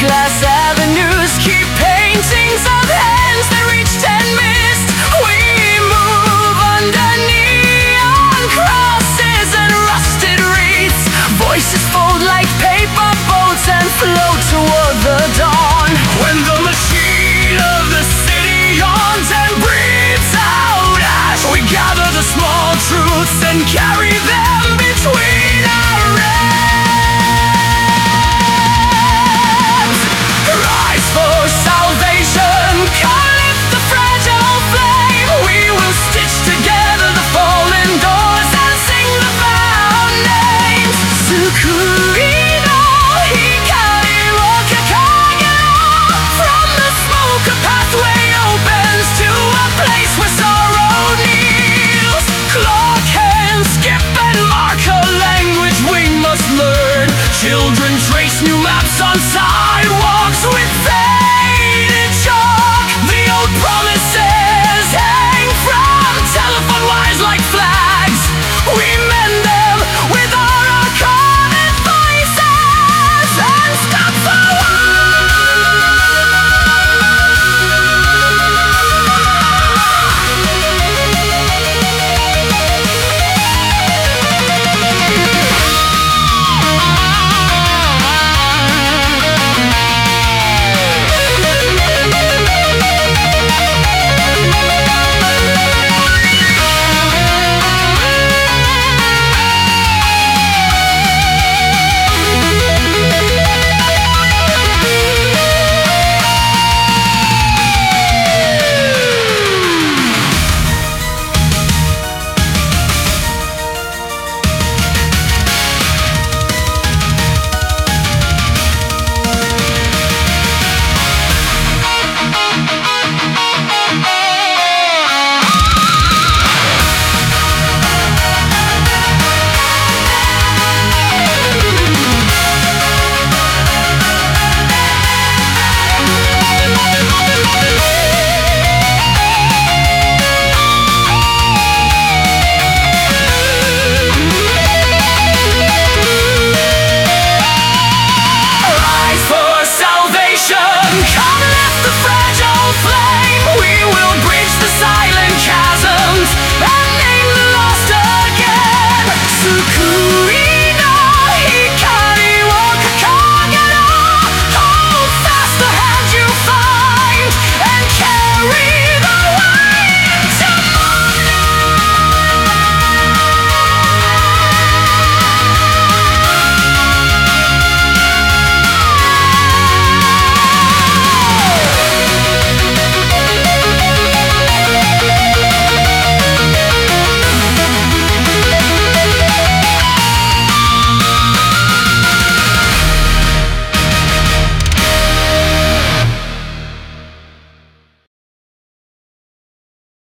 glass avenues keep paintings of hands that reached and missed. We move under neon crosses and rusted wreaths. Voices fold like paper boats and float toward the dawn. When the machine of the city yawns and breathes out ash, we gather the small truths and carry